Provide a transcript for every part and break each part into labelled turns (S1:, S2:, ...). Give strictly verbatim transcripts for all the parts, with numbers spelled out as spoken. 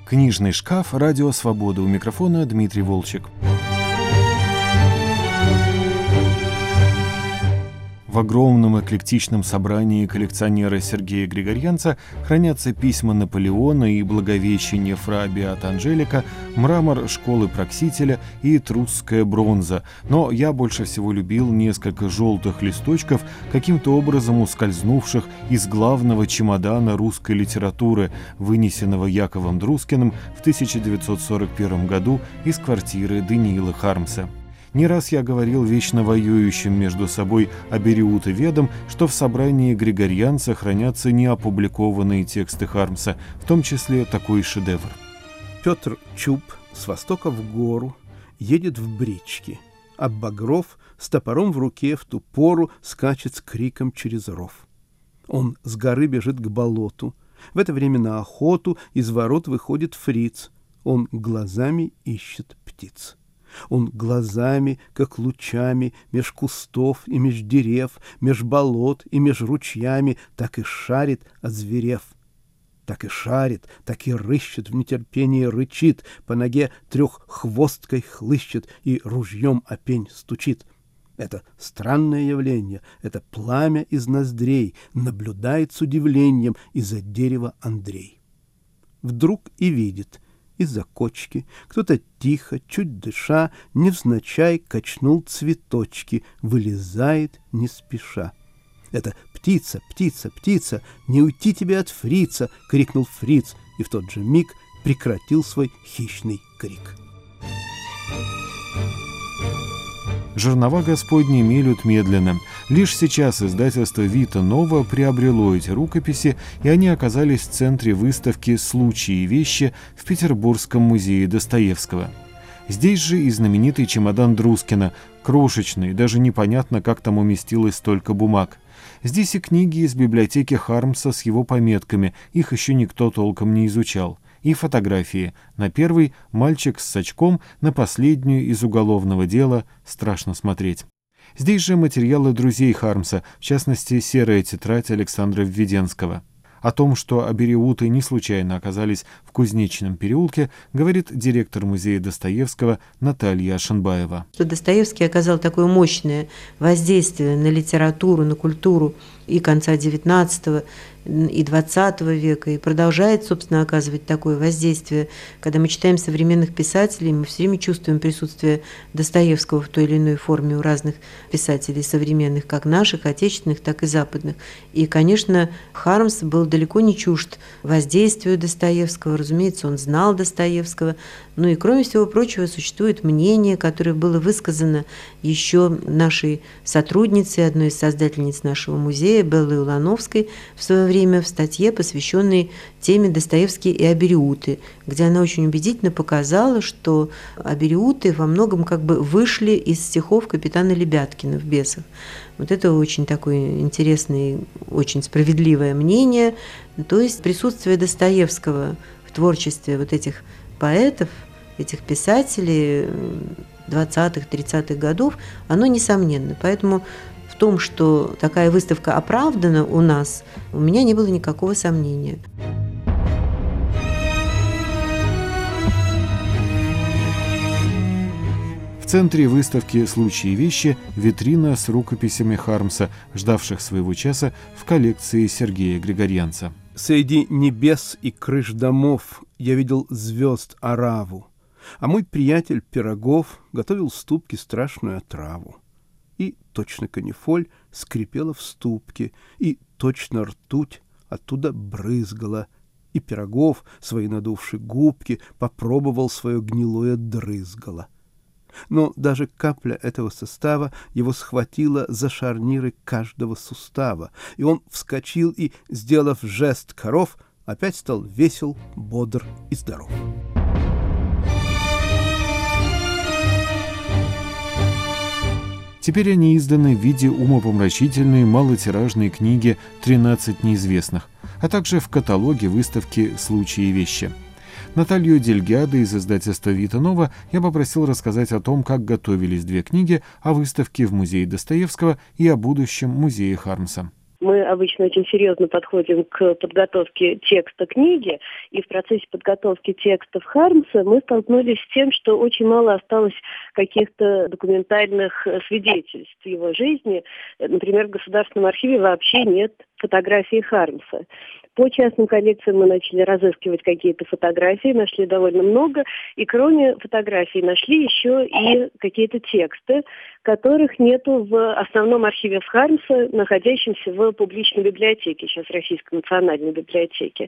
S1: Книжный шкаф «Радио Свобода». У микрофона Дмитрий Волчек. В огромном эклектичном собрании коллекционера Сергея Григорьянца хранятся письма Наполеона и Благовещение фра Беата Анжелика, мрамор школы Проксителя и этрусская бронза. Но я больше всего любил несколько желтых листочков, каким-то образом ускользнувших из главного чемодана русской литературы, вынесенного Яковом Друскиным в тысяча девятьсот сорок первом году из квартиры Даниила Хармса. Не раз я говорил вечно воюющим между собой абериутоведам, что в собрании Григорьянца хранятся неопубликованные тексты Хармса, в том числе такой шедевр.
S2: Петр Чуб с востока в гору едет в бричке, а Багров с топором в руке в ту пору скачет с криком через ров. Он с горы бежит к болоту. В это время на охоту из ворот выходит фриц. Он глазами ищет птиц. Он глазами, как лучами, меж кустов и меж дерев, меж болот и меж ручьями, так и шарит, озверев. Так и шарит, так и рыщет, в нетерпении рычит, по ноге треххвосткой хлыщет и ружьем о пень стучит. Это странное явление, это пламя из ноздрей, наблюдает с удивлением из-за дерева Андрей. Вдруг и видит — из-за кочки кто-то тихо, чуть дыша, невзначай качнул цветочки, вылезает не спеша. «Это птица, птица, птица, не уйти тебе от фрица!» — крикнул фриц, и в тот же миг прекратил свой хищный крик.
S1: Жернова Господни мелют медленно. Лишь сейчас издательство Вита Нова приобрело эти рукописи, и они оказались в центре выставки «Случаи и вещи» в Петербургском музее Достоевского. Здесь же и знаменитый чемодан Друскина, крошечный, даже непонятно, как там уместилось столько бумаг. Здесь и книги из библиотеки Хармса с его пометками, их еще никто толком не изучал. И фотографии. На первый — мальчик с очком, на последнюю — из уголовного дела, страшно смотреть. Здесь же материалы друзей Хармса, в частности, серая тетрадь Александра Введенского. О том, что абериуты не случайно оказались в Кузнечном переулке, говорит директор музея Достоевского Наталья Ашенбаева.
S3: Что Достоевский оказал такое мощное воздействие на литературу, на культуру и конца девятнадцатого, и двадцатого века, и продолжает, собственно, оказывать такое воздействие. Когда мы читаем современных писателей, мы все время чувствуем присутствие Достоевского в той или иной форме у разных писателей современных, как наших, отечественных, так и западных. И, конечно, Хармс был далеко не чужд воздействию Достоевского, разумеется, он знал Достоевского. Ну и, кроме всего прочего, существует мнение, которое было высказано еще нашей сотрудницей, одной из создательниц нашего музея, Беллой Улановской, в свое время в статье, посвященной теме Достоевский и абериуты, где она очень убедительно показала, что абериуты во многом как бы вышли из стихов капитана Лебяткина в «Бесах». Вот это очень такое интересное, очень справедливое мнение. То есть присутствие Достоевского в творчестве вот этих поэтов, этих писателей двадцатых-тридцатых годов, оно несомненно. Поэтому в том, что такая выставка оправдана у нас, у меня не было никакого сомнения.
S1: В центре выставки «Случаи и вещи» витрина с рукописями Хармса, ждавших своего часа в коллекции Сергея Григорьянца.
S2: «Среди небес и крыш домов я видел звезд ораву, а мой приятель Пирогов готовил в ступке страшную отраву. И точно канифоль скрипела в ступке, и точно ртуть оттуда брызгала, и Пирогов, свои надувши губки, попробовал свое гнилое дрызгало. Но даже капля этого состава его схватила за шарниры каждого сустава, и он вскочил и, сделав жест коров, опять стал весел, бодр и здоров».
S1: Теперь они изданы в виде умопомрачительной малотиражной книги «тринадцать неизвестных», а также в каталоге выставки «Случаи и вещи». Наталью Дельгядо из издательства Вита Нова я попросил рассказать о том, как готовились две книги, о выставке в музее Достоевского и о будущем музее Хармса.
S4: Мы обычно очень серьезно подходим к подготовке текста книги, и в процессе подготовки текстов Хармса мы столкнулись с тем, что очень мало осталось каких-то документальных свидетельств его жизни. Например, в Государственном архиве вообще нет фотографий Хармса. По частным коллекциям мы начали разыскивать какие-то фотографии, нашли довольно много, и кроме фотографий нашли еще и какие-то тексты, которых нету в основном архиве Хармса, находящемся в публичной библиотеке, сейчас Российской национальной библиотеке.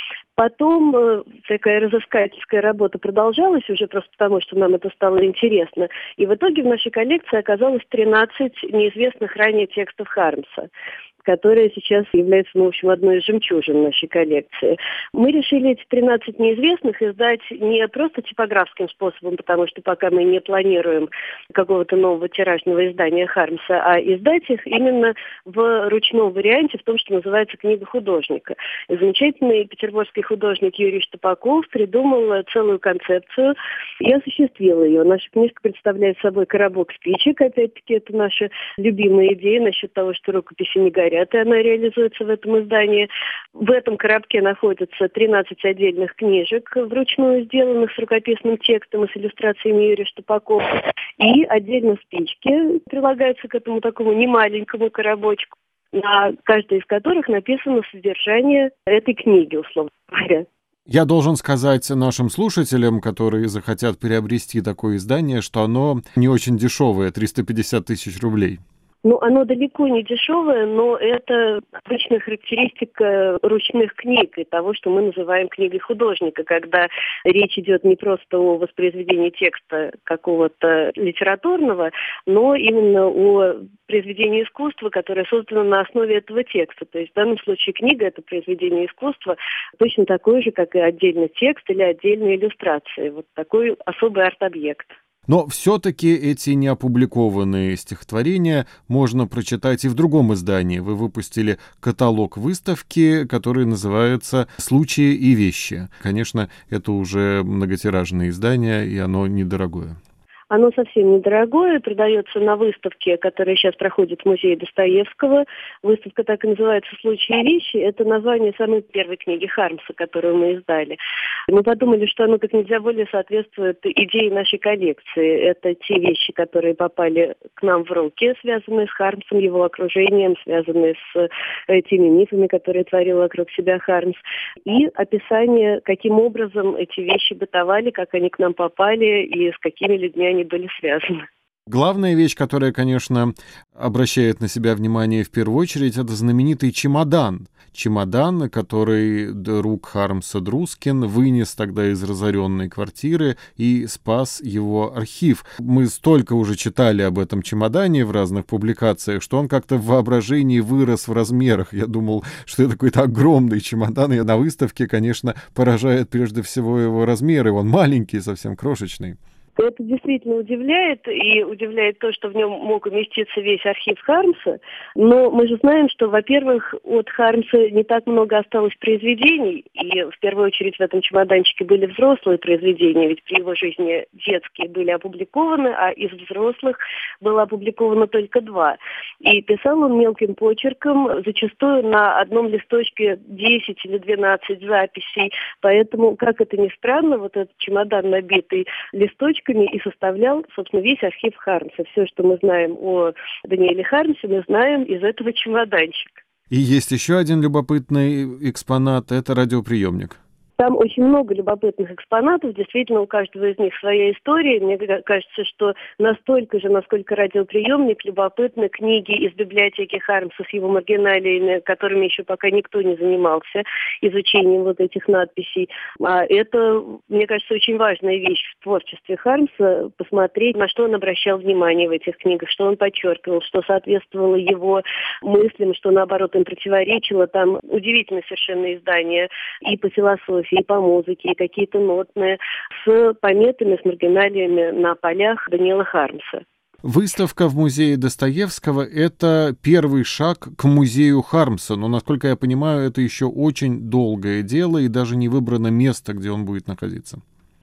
S4: Потом э, такая разыскательская работа продолжалась уже просто потому, что нам это стало интересно. И в итоге в нашей коллекции оказалось тринадцать неизвестных ранее текстов Хармса, которая сейчас является, ну, в общем, одной из жемчужин нашей коллекции. Мы решили эти тринадцать неизвестных издать не просто типографским способом, потому что пока мы не планируем какого-то нового тиражного издания Хармса, а издать их именно в ручном варианте, в том, что называется «Книга художника». И замечательный петербургский художник Юрий Штопаков придумал целую концепцию и осуществил ее. Наша книжка представляет собой коробок спичек, опять-таки, это наша любимая идея насчет того, что рукописи не горят, и она реализуется в этом издании. В этом коробке находятся тринадцать отдельных книжек, вручную сделанных с рукописным текстом и с иллюстрациями Юрия Штопакова. И отдельно спички прилагаются к этому такому немаленькому коробочку, на каждой из которых написано содержание этой книги, условно говоря.
S1: Я должен сказать нашим слушателям, которые захотят приобрести такое издание, что оно не очень дешевое, триста пятьдесят тысяч рублей.
S4: Ну, оно далеко не дешевое, но это обычная характеристика ручных книг и того, что мы называем книгой художника, когда речь идет не просто о воспроизведении текста какого-то литературного, но именно о произведении искусства, которое создано на основе этого текста. То есть в данном случае книга — это произведение искусства, точно такое же, как и отдельный текст или отдельные иллюстрации. Вот такой особый арт-объект.
S1: Но все-таки эти неопубликованные стихотворения можно прочитать и в другом издании. Вы выпустили каталог выставки, который называется «Случаи и вещи». Конечно, это уже многотиражное издание, и оно недорогое.
S4: Оно совсем недорогое, продается на выставке, которая сейчас проходит в музее Достоевского. Выставка так и называется «Случаи и вещи». Это название самой первой книги Хармса, которую мы издали. Мы подумали, что оно как нельзя более соответствует идее нашей коллекции. Это те вещи, которые попали к нам в руки, связанные с Хармсом, его окружением, связанные с теми мифами, которые творил вокруг себя Хармс. И описание, каким образом эти вещи бытовали, как они к нам попали и с какими людьми они были связаны.
S1: Главная вещь, которая, конечно, обращает на себя внимание в первую очередь, это знаменитый чемодан. Чемодан, который друг Хармса Друскин вынес тогда из разоренной квартиры и спас его архив. Мы столько уже читали об этом чемодане в разных публикациях, что он как-то в воображении вырос в размерах. Я думал, что это какой-то огромный чемодан, и на выставке, конечно, поражает прежде всего его размеры. Он маленький, совсем крошечный.
S4: Это действительно удивляет, и удивляет то, что в нем мог уместиться весь архив Хармса. Но мы же знаем, что, во-первых, от Хармса не так много осталось произведений, и в первую очередь в этом чемоданчике были взрослые произведения, ведь при его жизни детские были опубликованы, а из взрослых было опубликовано только два. И писал он мелким почерком, зачастую на одном листочке десять или двенадцать записей, поэтому, как это ни странно, вот этот чемодан, набитый листочками, и составлял, собственно, весь архив Хармса. Все, что мы знаем о Даниэле Хармсе, мы знаем из этого чемоданчика.
S1: И есть еще один любопытный экспонат — это радиоприемник.
S4: Там очень много любопытных экспонатов, действительно, у каждого из них своя история. Мне кажется, что настолько же, насколько радиоприемник, любопытны книги из библиотеки Хармса с его маргиналиями, которыми еще пока никто не занимался, изучением вот этих надписей. А это, мне кажется, очень важная вещь в творчестве Хармса, посмотреть, на что он обращал внимание в этих книгах, что он подчеркивал, что соответствовало его мыслям, что, наоборот, им противоречило. Там удивительное совершенно издание и по философии, и по музыке, и какие-то нотные, с пометами, с маргиналиями на полях Даниэла Хармса.
S1: Выставка в музее Достоевского — это первый шаг к музею Хармса, но, насколько я понимаю, это еще очень долгое дело, и даже не выбрано место, где он будет находиться.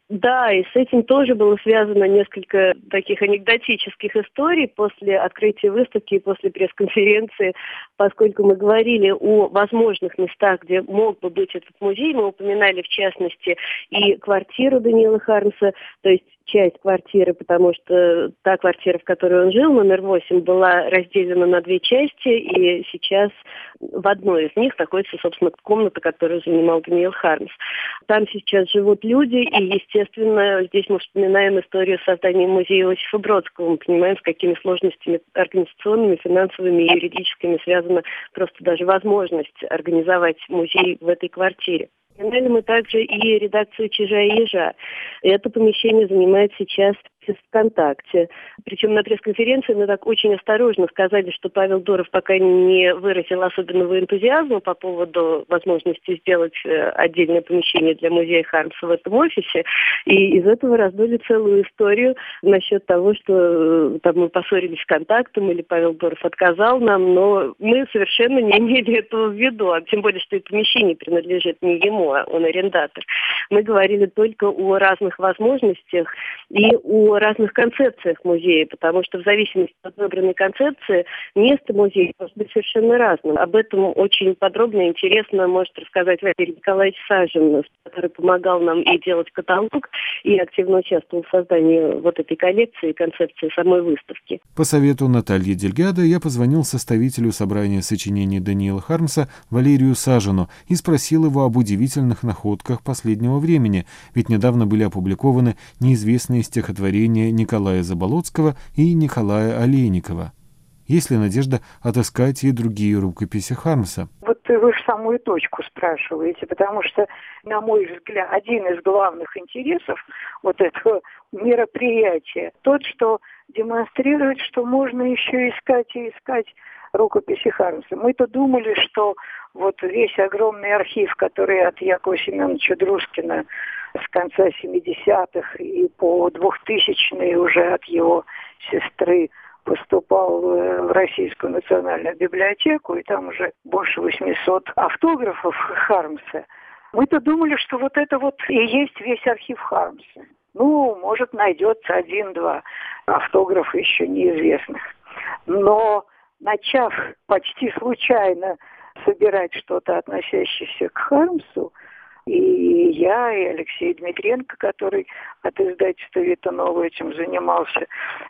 S4: Да, и с этим тоже было связано несколько таких анекдотических историй после открытия выставки и после пресс-конференции, поскольку мы говорили о возможных местах, где мог бы быть этот музей. Мы упоминали, в частности, и квартиру Даниила Хармса, то есть часть квартиры, потому что та квартира, в которой он жил, номер восемь, была разделена на две части, и сейчас в одной из них находится, собственно, комната, которую занимал Даниил Хармс. Там сейчас живут люди, и, естественно, здесь мы вспоминаем историю создания музея Иосифа Бродского. Мы понимаем, с какими сложностями организационными, финансовыми и юридическими связана просто даже возможность организовать музей в этой квартире. Упоминали мы также и редакцию «Чижа и ежа». Это помещение занимает сейчас ВКонтакте. Причем на пресс-конференции мы так очень осторожно сказали, что Павел Дуров пока не выразил особенного энтузиазма по поводу возможности сделать отдельное помещение для музея Хармса в этом офисе. И из этого раздули целую историю насчет того, что там мы поссорились с контактом или Павел Дуров отказал нам, но мы совершенно не имели этого в виду. А тем более, что и помещение принадлежит не ему, а он арендатор. Мы говорили только о разных возможностях и о разных концепциях музея, потому что в зависимости от выбранной концепции место музея может быть совершенно разным. Об этом очень подробно и интересно может рассказать Валерий Николаевич Сажин, который помогал нам и делать каталог, и активно участвовал в создании вот этой коллекции и концепции самой выставки.
S1: По совету Натальи Дельгадо я позвонил составителю собрания сочинений Даниила Хармса Валерию Сажину и спросил его об удивительных находках последнего времени, ведь недавно были опубликованы неизвестные стихотворения Николая Заболоцкого и Николая Олейникова. Есть ли надежда отыскать и другие рукописи Хармса?
S5: Вот вы же самую точку спрашиваете, потому что, на мой взгляд, один из главных интересов вот этого мероприятия тот, что демонстрирует, что можно еще искать и искать рукописи Хармса. Мы-то думали, что вот весь огромный архив, который от Якова Семеновича Дружкина с конца семидесятых и по двухтысячные уже от его сестры поступал в Российскую национальную библиотеку, и там уже больше восьмисот автографов Хармса. Мы-то думали, что вот это вот и есть весь архив Хармса. Ну, может, найдется один-два автографа еще неизвестных. Но, начав почти случайно собирать что-то, относящееся к Хармсу, и я, и Алексей Дмитриенко, который от издательства «Вита Нова» этим занимался,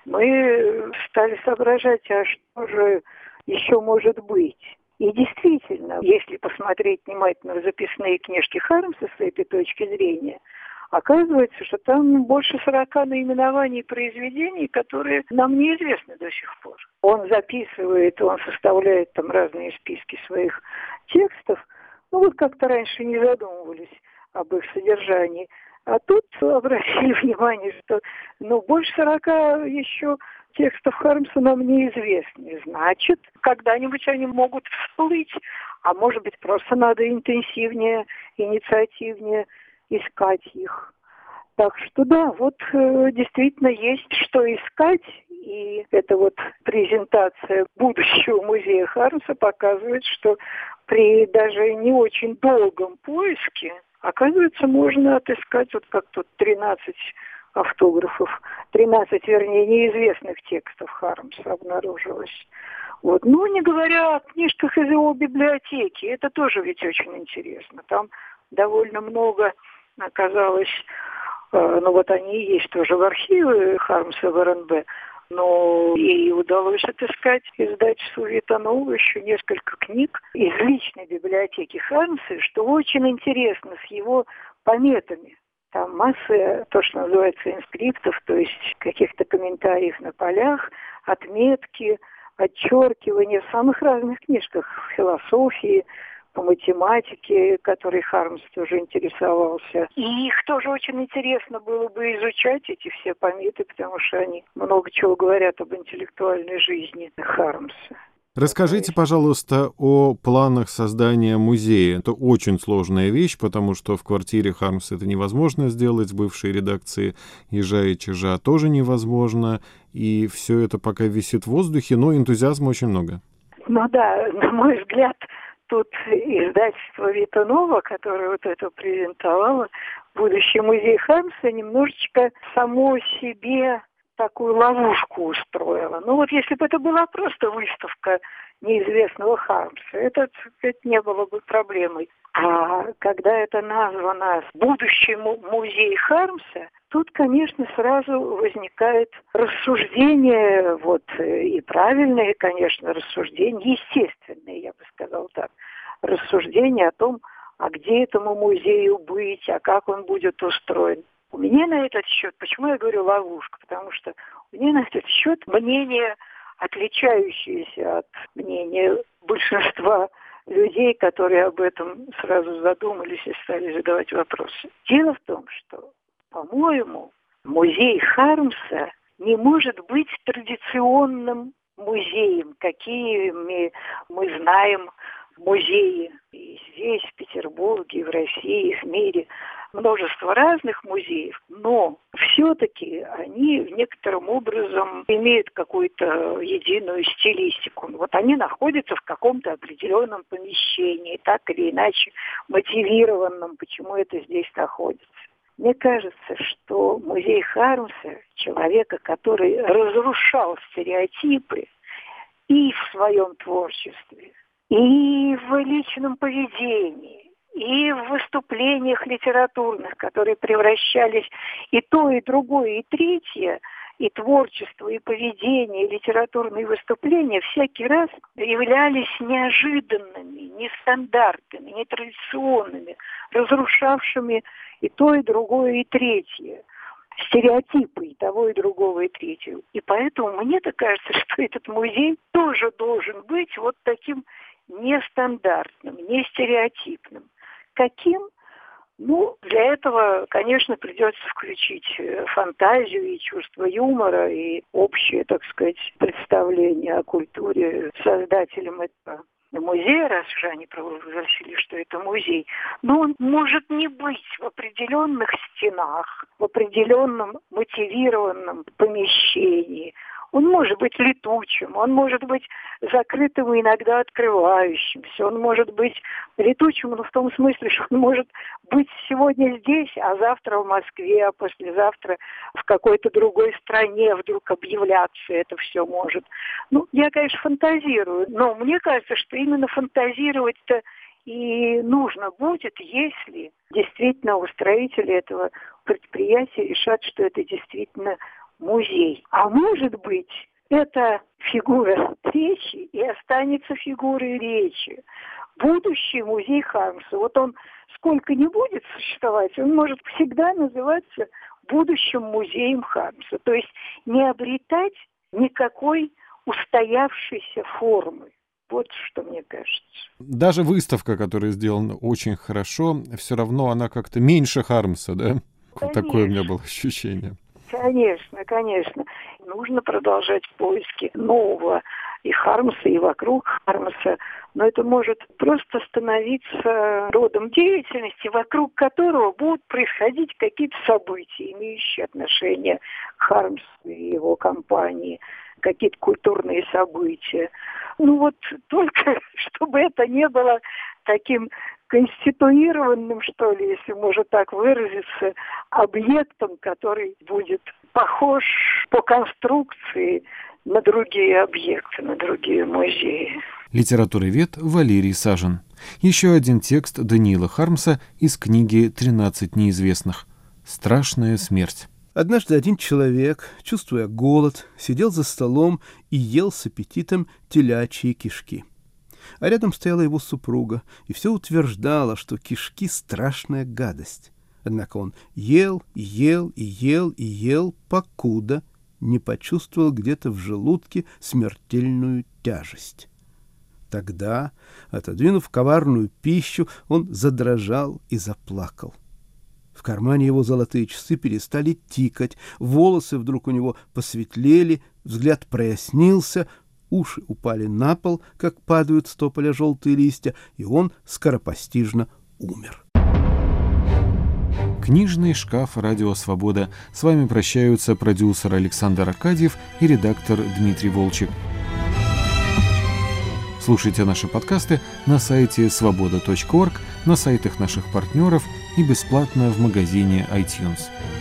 S5: мы стали соображать, а что же еще может быть. И действительно, если посмотреть внимательно в записные книжки Хармса с этой точки зрения, оказывается, что там больше сорока наименований произведений, которые нам неизвестны до сих пор. Он записывает, он составляет там разные списки своих текстов. Ну вот как-то раньше не задумывались об их содержании. А тут обратили внимание, что ну, больше сорока еще текстов Хармса нам неизвестны. Значит, когда-нибудь они могут всплыть, а может быть просто надо интенсивнее, инициативнее искать их. Так что да, вот э, действительно есть что искать, и эта вот презентация будущего музея Хармса показывает, что при даже не очень долгом поиске, оказывается, можно отыскать вот как тут тринадцать автографов, тринадцать, вернее, неизвестных текстов Хармса обнаружилось. Вот. Ну, не говоря о книжках из его библиотеки, это тоже ведь очень интересно. Там довольно много оказалось, э, ну вот они есть тоже в архиве Хармса в эр эн бэ, но ей удалось отыскать издательству «Вита Нова» еще несколько книг из личной библиотеки Хармса, что очень интересно с его пометами. Там масса, то, что называется, инскриптов, то есть каких-то комментариев на полях, отметки, отчеркивания в самых разных книжках, в философии, по математике, которой Хармс тоже интересовался. И их тоже очень интересно было бы изучать, эти все пометы, потому что они много чего говорят об интеллектуальной жизни Хармса.
S1: Расскажите, пожалуйста, о планах создания музея. Это очень сложная вещь, потому что в квартире Хармса это невозможно сделать, в бывшей редакции «Ежа и Чижа» тоже невозможно, и все это пока висит в воздухе, но энтузиазма очень много.
S5: Ну да, на мой взгляд, тут издательство «Витанова», которое вот это презентовало, будущий музей Хармса, немножечко само себе такую ловушку устроило. Ну вот если бы это была просто выставка неизвестного Хармса, это, это не было бы проблемой. А когда это названо «Будущий музей Хармса», тут, конечно, сразу возникает рассуждение, вот, и правильные, конечно, рассуждения, естественные, я бы сказал так, рассуждения о том, а где этому музею быть, а как он будет устроен. У меня на этот счет, почему я говорю ловушка, потому что у меня на этот счет мнение, отличающееся от мнения большинства людей, которые об этом сразу задумались и стали задавать вопросы. Дело в том, что, по-моему, музей Хармса не может быть традиционным музеем, какими мы знаем музеи и здесь, в Петербурге, и в России, и в мире. Множество разных музеев, но все-таки они некоторым образом имеют какую-то единую стилистику. Вот они находятся в каком-то определенном помещении, так или иначе мотивированном, почему это здесь находится. Мне кажется, что музей Хармса, человека, который разрушал стереотипы и в своем творчестве, и в личном поведении, и в выступлениях литературных, которые превращались и то, и другое, и третье, и творчество, и поведение, и литературные выступления всякий раз являлись неожиданными, нестандартными, нетрадиционными, разрушавшими и то, и другое, и третье. Стереотипы и того, и другого, и третьего. И поэтому мне-то кажется, что этот музей тоже должен быть вот таким нестандартным, не стереотипным. Каким? Ну, для этого, конечно, придется включить фантазию и чувство юмора, и общее, так сказать, представление о культуре создателям этого музея, раз уже они провозгласили, что это музей. Но он может не быть в определенных стенах, в определенном мотивированном помещении. Он может быть летучим, он может быть закрытым и иногда открывающимся, он может быть летучим, но в том смысле, что он может быть сегодня здесь, а завтра в Москве, а послезавтра в какой-то другой стране вдруг объявляться это все может. Ну, я, конечно, фантазирую, но мне кажется, что именно фантазировать-то и нужно будет, если действительно устроители этого предприятия решат, что это действительно музей. А может быть, это фигура речи и останется фигурой речи. Будущий музей Хармса, вот он сколько не будет существовать, он может всегда называться будущим музеем Хармса. То есть не обретать никакой устоявшейся формы. Вот что мне кажется.
S1: Даже выставка, которая сделана очень хорошо, все равно она как-то меньше Хармса, да?
S5: Конечно.
S1: Такое у меня было ощущение.
S5: Конечно, конечно. Нужно продолжать поиски нового и Хармса, и вокруг Хармса. Но это может просто становиться родом деятельности, вокруг которого будут происходить какие-то события, имеющие отношение к Хармсу и его компании, какие-то культурные события. Ну вот только чтобы это не было таким конституированным, что ли, если можно так выразиться, объектом, который будет похож по конструкции на другие объекты, на другие музеи.
S1: Литературовед Валерий Сажин. Еще один текст Даниила Хармса из книги «тринадцать неизвестных». «Страшная смерть».
S2: Однажды один человек, чувствуя голод, сидел за столом и ел с аппетитом телячьи кишки. А рядом стояла его супруга и все утверждала, что кишки — страшная гадость. Однако он ел, и ел, и ел, и ел, покуда не почувствовал где-то в желудке смертельную тяжесть. Тогда, отодвинув коварную пищу, он задрожал и заплакал. В кармане его золотые часы перестали тикать, волосы вдруг у него посветлели, взгляд прояснился, уши упали на пол, как падают с тополя желтые листья, и он скоропостижно умер.
S1: Книжный шкаф «Радио Свобода». С вами прощаются продюсер Александр Аркадьев и редактор Дмитрий Волчек. Слушайте наши подкасты на сайте свобода точка орг, на сайтах наших партнеров и бесплатно в магазине iTunes.